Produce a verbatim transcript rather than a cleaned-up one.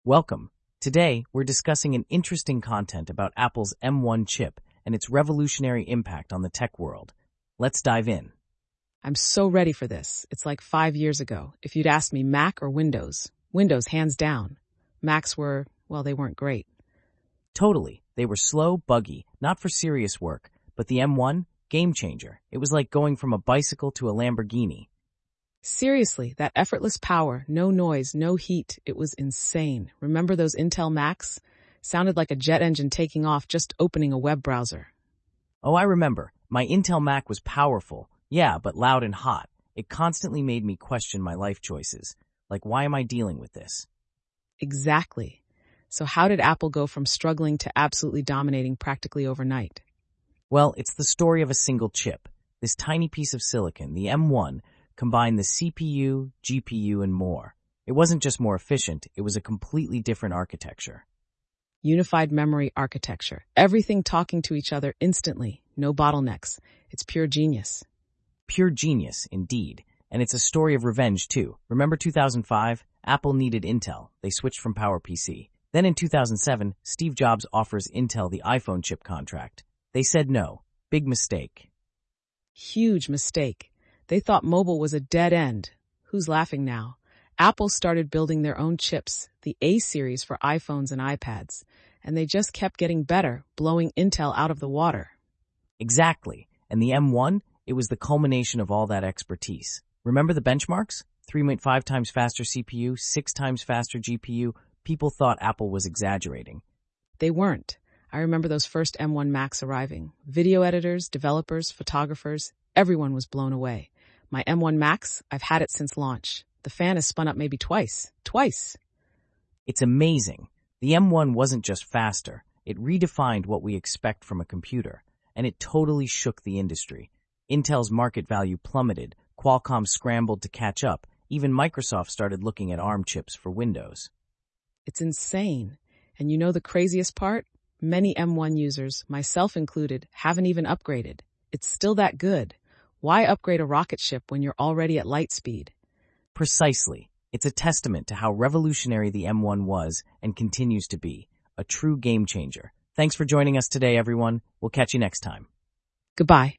Welcome. Today, we're discussing an interesting content about Apple's M one chip and its revolutionary impact on the tech world. Let's dive in. I'm so ready for this. It's like five years ago. If you'd asked me Mac or Windows, Windows hands down. Macs were, well, they weren't great. Totally. They were slow, buggy, not for serious work, but the M one, game changer. It was like going from a bicycle to a Lamborghini. Seriously, that effortless power, no noise, no heat, it was insane. Remember those Intel Macs? Sounded like a jet engine taking off just opening a web browser. Oh, I remember. My Intel Mac was powerful. Yeah, but loud and hot. It constantly made me question my life choices. Like, why am I dealing with this? Exactly. So how did Apple go from struggling to absolutely dominating practically overnight? Well, it's the story of a single chip. This tiny piece of silicon, the M one, combined the C P U, G P U, and more. It wasn't just more efficient, it was a completely different architecture. Unified memory architecture. Everything talking to each other instantly. No bottlenecks. It's pure genius. Pure genius, indeed. And it's a story of revenge, too. Remember two thousand five? Apple needed Intel. They switched from PowerPC. Then in two thousand seven, Steve Jobs offers Intel the iPhone chip contract. They said no. Big mistake. Huge mistake. They thought mobile was a dead end. Who's laughing now? Apple started building their own chips, the A series for iPhones and iPads, and they just kept getting better, blowing Intel out of the water. Exactly. And the M one? It was the culmination of all that expertise. Remember the benchmarks? three point five times faster C P U, six times faster G P U. People thought Apple was exaggerating. They weren't. I remember those first M one Macs arriving. Video editors, developers, photographers, everyone was blown away. My M one Max, I've had it since launch. The fan has spun up maybe twice. Twice! It's amazing. The M one wasn't just faster. It redefined what we expect from a computer. And it totally shook the industry. Intel's market value plummeted. Qualcomm scrambled to catch up. Even Microsoft started looking at ARM chips for Windows. It's insane. And you know the craziest part? Many M one users, myself included, haven't even upgraded. It's still that good. Why upgrade a rocket ship when you're already at light speed? Precisely. It's a testament to how revolutionary the M one was and continues to be. A true game changer. Thanks for joining us today, everyone. We'll catch you next time. Goodbye.